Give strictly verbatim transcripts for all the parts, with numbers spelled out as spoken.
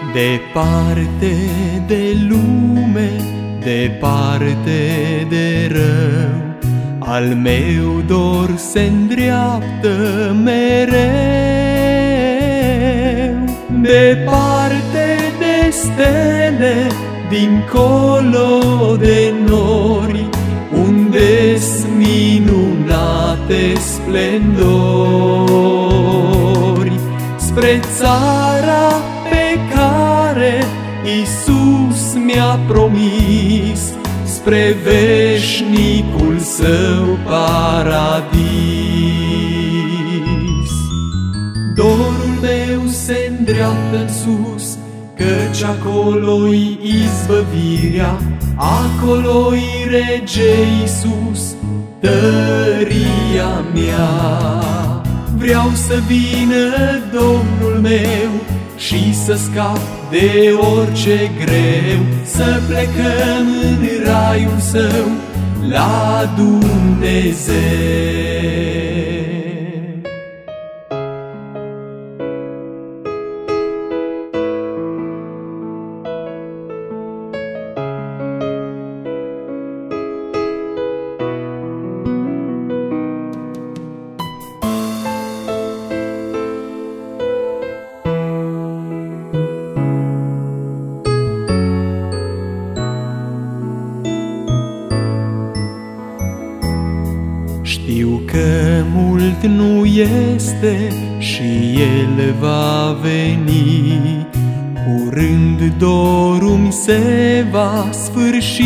Departe de lume, departe de rău, al meu dor se-ndreaptă mereu. Departe de stele, dincolo de nori, unde-s minunate splendori, spre țara pe care Iisus mi-a promis, spre veșnicul său paradis. Dorul meu se-ndreaptă-n sus, căci acolo-i izbăvirea, acolo-i Rege Iisus, tăria mea. Vreau să vină Domnul meu și să scap de orice greu, să plecăm în raiul său la Dumnezeu. Știu că mult nu este și El va veni, curând dorul-mi se va sfârși.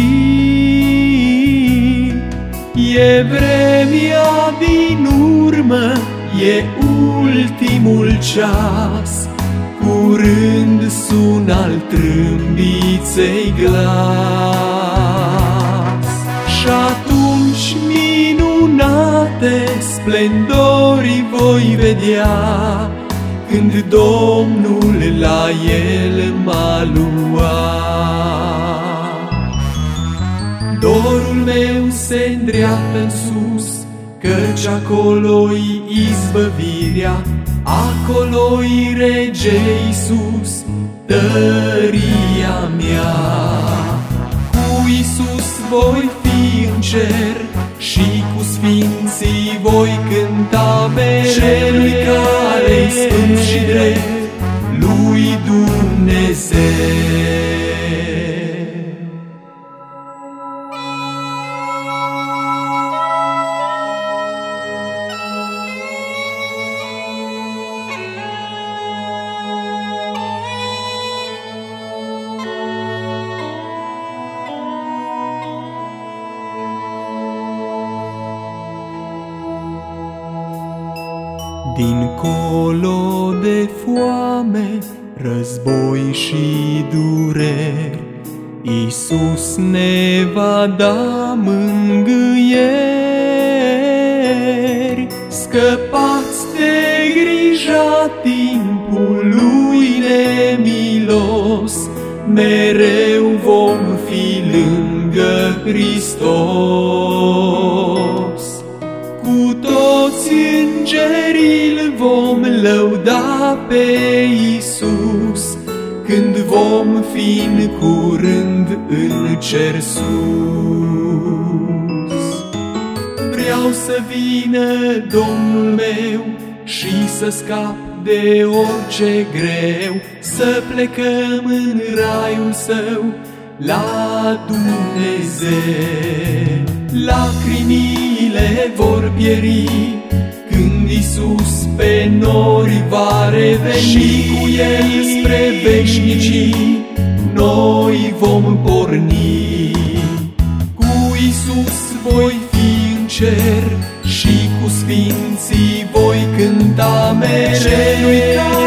E vremea din urmă, e ultimul ceas, curând sună al trâmbiței glas. Și atunci minunate splendori voi vedea, când Domnul la el m-a luat. Dorul meu se-ndreaptă-n sus, căci acolo-i izbăvirea, acolo-i Rege Iisus, tăria mea. Cu Iisus voi fi în cer și cu sfinții voi cânta mereu. Celui care-i sfânt și drept, lui Dumnezeu. Dincolo de foame, război și dureri, Iisus ne va da mângâieri. Scăpați de grija timpului nemilos, mereu vom fi lângă Hristos. Cu toți îngerii îl vom lăuda pe Iisus, când vom fi în curând în cer sus. Vreau să vină Domnul meu și să scap de orice greu, să plecăm în raiul său la Dumnezeu. Lacrimile vor pieri când Iisus pe nori va reveni, și cu El spre veșnicii noi vom porni. Cu Iisus voi fi în cer și cu sfinții voi cânta mereu.